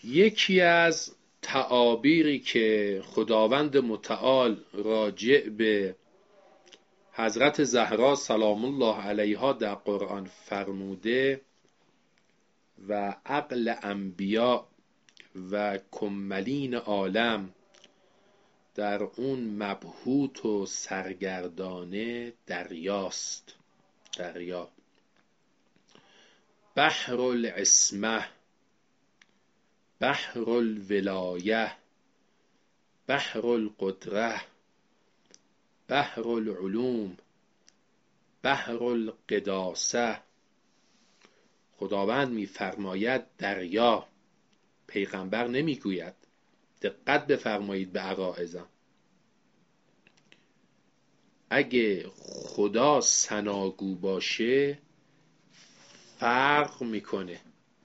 یکی از تعابیری که خداوند متعال راجع به حضرت زهرا سلام الله علیها در قرآن فرموده و عقل انبیا و کملین عالم در اون مبهوت و سرگردانه دریاست. دریا، بحر العصمه، بحر الولایه، بحر القدره، بحر العلوم، بحر القداسه. خداوند می‌فرماید دریا، پیغمبر نمیگوید. دقت بفرمایید به عرائضم. اگه خدا ثناگو باشه فرق میکنه.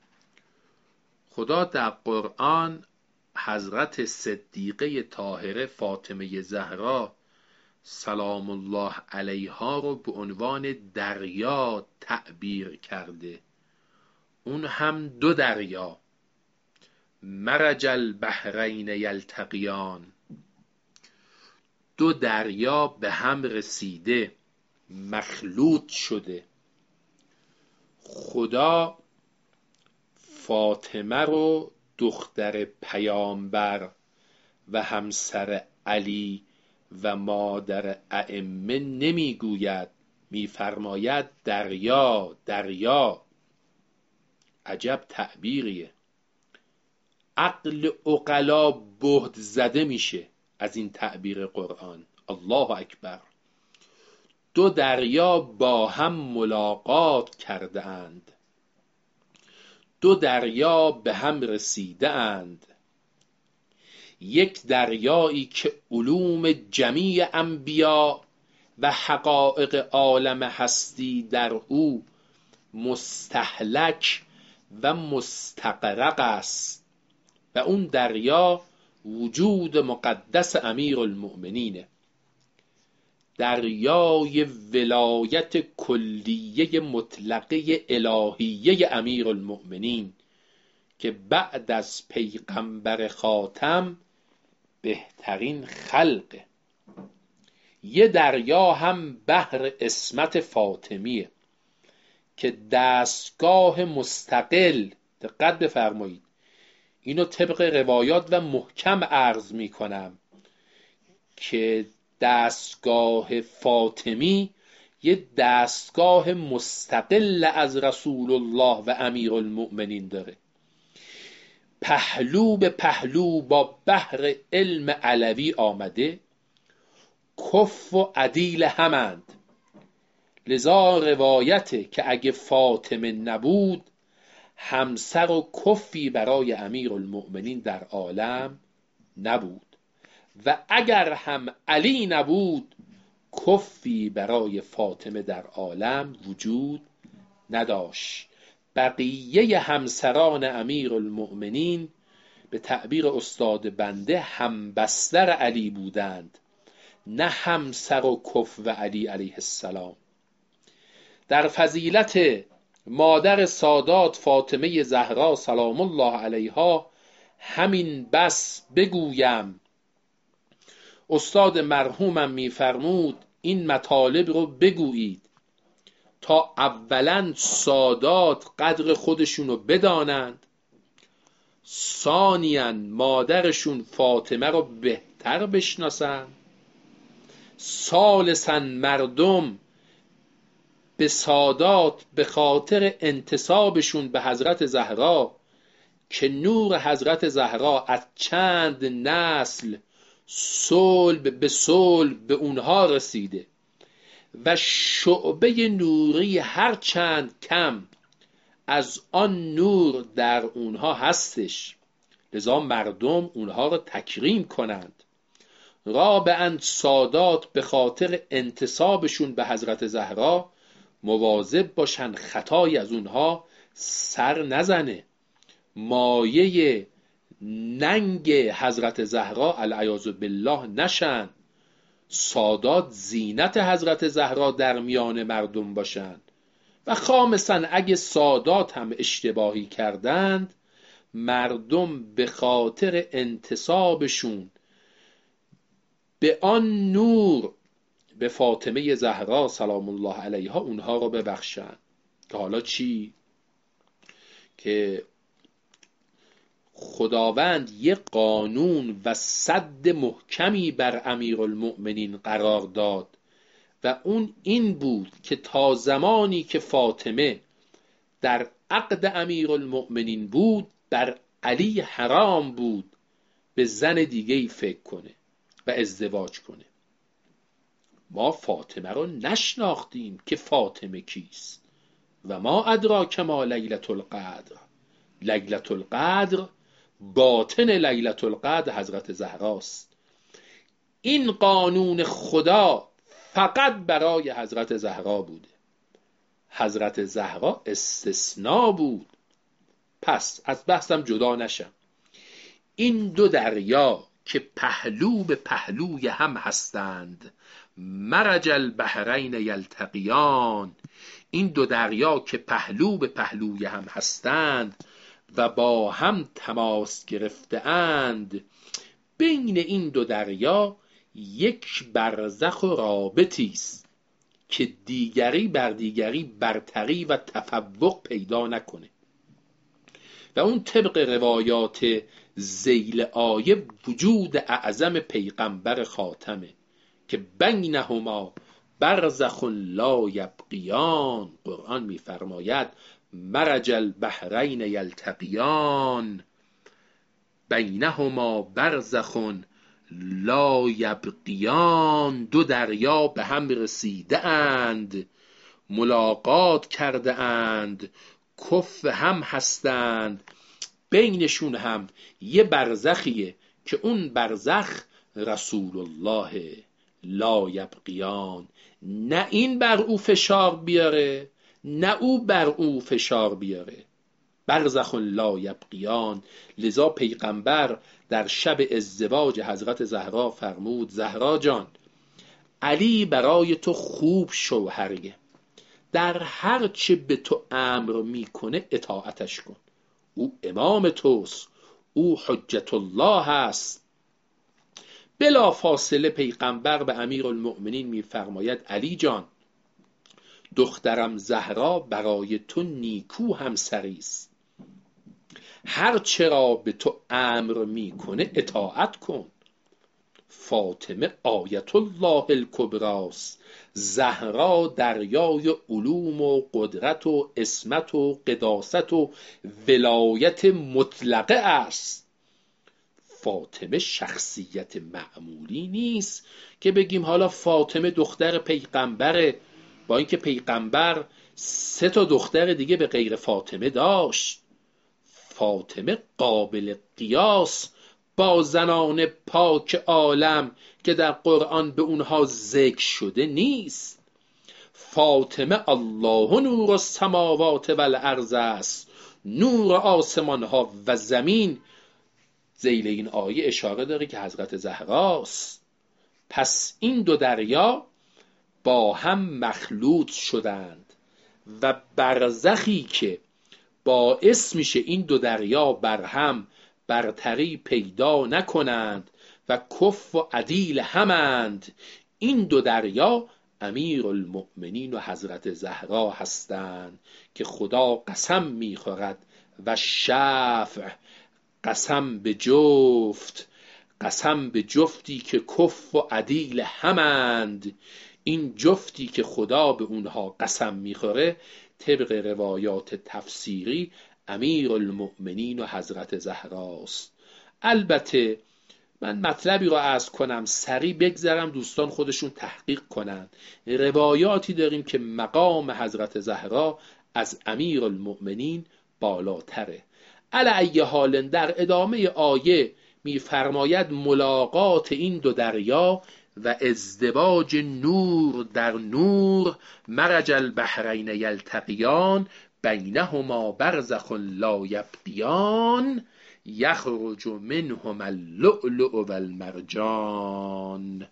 خدا در قرآن حضرت صدیقه طاهره فاطمه زهرا سلام الله علیها رو به عنوان دریا تعبیر کرده. اون هم دو دریا، مرج البحرین یلتقیان، دو دریا به هم رسیده، مخلوط شده. خدا فاطمه رو دختر پیامبر و همسر علی و مادر ائمه نمیگوید، میفرماید دریا دریا. عجب تعبیریه. عقل عقلا بهت زده میشه از این تعبیر قرآن. الله اکبر. دو دریا با هم ملاقات کرده اند، دو دریا به هم رسیده اند. یک دریایی که علوم جمیع انبیا و حقایق عالم هستی در او مستهلک و مستغرق است و اون دریا وجود مقدس امیر المؤمنینه، دریای ولایت کلیه مطلقه الهیه امیر المؤمنین که بعد از پیغمبر خاتم بهترین خلقه. یه دریا هم بحر عصمت فاطمیه که دستگاه مستقل، دقت بفرمایید اینو طبق روایات و محکم عرض می کنم که دستگاه فاطمی یه دستگاه مستقل از رسول الله و امیر المؤمنین داره، پهلو به پهلو با بحر علم علوی آمده، کف و عدیل همند. لذا روایته که اگه فاطمه نبود همسر و کفی برای امیر المؤمنین در عالم نبود و اگر هم علی نبود کفی برای فاطمه در عالم وجود نداشت. بقیه همسران امیر المؤمنین به تعبیر استاد بنده همبستر علی بودند، نه همسر و کف و علی علیه السلام. در فضیلت مادر سادات فاطمه زهرا سلام الله علیها همین بس بگویم. استاد مرحومم میفرمود این مطالب رو بگویید تا اولا سادات قدر خودشونو بدانند، ثانیاً مادرشون فاطمه رو بهتر بشناسند، ثالثاً مردم به سادات به خاطر انتسابشون به حضرت زهرا که نور حضرت زهرا از چند نسل صلب به صلب به اونها رسیده و شعبه نوری هر چند کم از آن نور در اونها هستش، لذا مردم اونها را تکریم کنند. رابعاً سادات به خاطر انتسابشون به حضرت زهرا مواظب باشن خطایی از اونها سر نزنه، مایه ننگ حضرت زهرا العیاذ بالله نشن. سادات زینت حضرت زهرا در میان مردم باشن و خامساً اگه سادات هم اشتباهی کردند مردم به خاطر انتسابشون به آن نور، به فاطمه زهرا سلام الله علیها، اونها رو ببخشن. که حالا چی؟ که خداوند یه قانون و سد محکمی بر امیرالمؤمنین قرار داد و اون این بود که تا زمانی که فاطمه در عقد امیرالمؤمنین بود، بر علی حرام بود به زن دیگه‌ای فکر کنه و ازدواج کنه. ما فاطمه رو نشناختیم که فاطمه کیست. و ما ادراک ما لیلة القدر. لیلة القدر باطن لیلة القدر حضرت زهراست. این قانون خدا فقط برای حضرت زهرا بوده. حضرت زهرا استثناء بود. پس از بحثم جدا نشم. این دو دریا که پهلو به پهلوی هم هستند، مرج البحرین یلتقیان، این دو دریا که پهلو به پهلوی هم هستند و با هم تماس گرفته اند، بین این دو دریا یک برزخ و رابطی است که دیگری بر دیگری برتری و تفوق پیدا نکنه. و اون طبق روایات ذیل آیه وجود اعظم پیغمبر خاتمه که بینهما برزخ لا یبغیان. قرآن میفرماید مرج البحرین یلتقیان بینهما برزخ لا یبغیان. دو دریا به هم رسیده اند، ملاقات کرده اند، کف هم هستند، بینشون هم یه برزخیه که اون برزخ رسول الله لا یبغیان. نه این بر او فشار بیاره نه او بر او فشار بیاره. برزخ لا یبغیان. لذا پیغمبر در شب ازدواج حضرت زهرا فرمود زهرا جان، علی برای تو خوب شوهریه، در هر چه به تو امر میکنه اطاعتش کن. او امام توست، او حجت الله هست. بلا فاصله پیغمبر به امیرالمؤمنین میفرماید علی جان، دخترم زهرا برای تو نیکو همسری است، هر چرا به تو امر میکنه اطاعت کن. فاطمه آیت الله الکبراست، زهرا دریای علوم و قدرت و عصمت و قداست و ولایت مطلقه است. فاطمه شخصیت معمولی نیست که بگیم حالا فاطمه دختر پیغمبره، با اینکه پیغمبر 3 دختر دیگه به غیر فاطمه داشت. فاطمه قابل قیاس با زنان پاک عالم که در قرآن به اونها ذکر شده نیست. فاطمه الله نور السماوات و الارض است، نور آسمان ها و زمین. ذیل این آیه اشاره داره که حضرت زهراست. پس این دو دریا با هم مخلوط شدند و برزخی که باعث میشه این دو دریا بر هم برتری پیدا نکنند و کف و عدیل همند، این دو دریا امیرالمؤمنین و حضرت زهرا هستند که خدا قسم میخورد و شفع، قسم به جفت، قسم به جفتی که کف و عدیل همند. این جفتی که خدا به اونها قسم میخوره طبق روایات تفسیری امیرالمؤمنین و حضرت زهراست. البته من مطلبی رو عرض کنم سریع بگذرم، دوستان خودشون تحقیق کنن. روایاتی داریم که مقام حضرت زهرا از امیرالمؤمنین بالاتره. علی ای حال در ادامه آیه میفرماید ملاقات این دو دریا و ازدواج نور در نور، مرج البحرین یلتقیان بینهما برزخ لا یبغیان یخرج منهما اللؤلؤ و المرجان.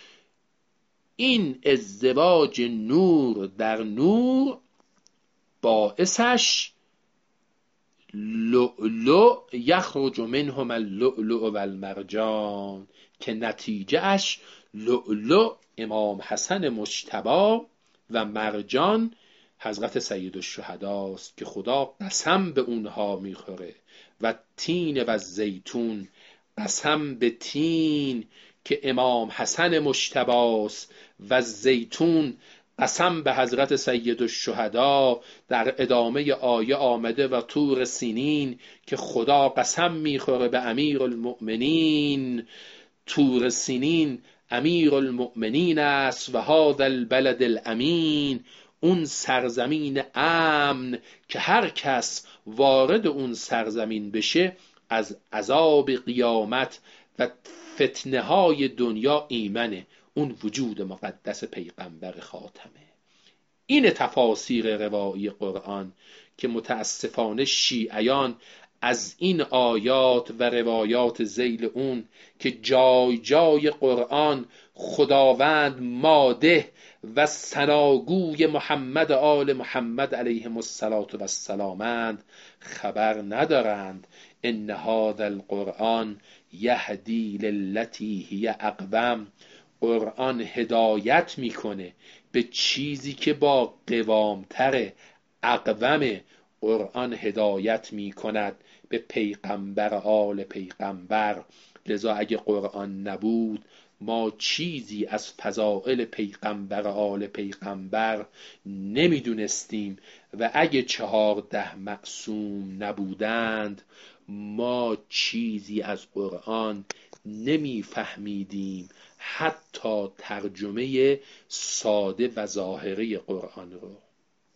این ازدواج نور در نور باعثش لؤلؤ لؤلؤ یخرج منهما اللؤلؤ و المرجان، که نتیجه اش لؤلؤ امام حسن مجتبی و مرجان حضرت سیدالشهداست که خدا قسم به اونها میخوره. و تین و زیتون، قسم به تین که امام حسن مجتباست، و زیتون قسم به حضرت سیدالشهدا. در ادامه آیه آمده و طور سینین که خدا قسم میخوره به امیرالمؤمنین. طور سینین امیرالمؤمنین است و هذا البلد الامین، اون سرزمین امن که هر کس وارد اون سرزمین بشه از عذاب قیامت و فتنه های دنیا ایمنه. اون وجود مقدس پیغمبر خاتمه. این تفاسیر روایی قرآن که متاسفانه شیعیان از این آیات و روایات ذیل اون که جای جای قرآن خداوند ماده و ثناگوی محمد آل محمد علیهم السلامند خبر ندارند. ان هذا القرآن یهدی للتی هی اقوم، قرآن هدایت میکنه به چیزی که با قوامتره، اقوم. قرآن هدایت میکند به پیغمبر آل پیغمبر. لذا اگه قرآن نبود ما چیزی از فضائل پیغمبر آل پیغمبر نمیدونستیم، و اگه 14 معصوم نبودند ما چیزی از قرآن نمیفهمیدیم، حتی ترجمه ساده و ظاهری قرآن رو.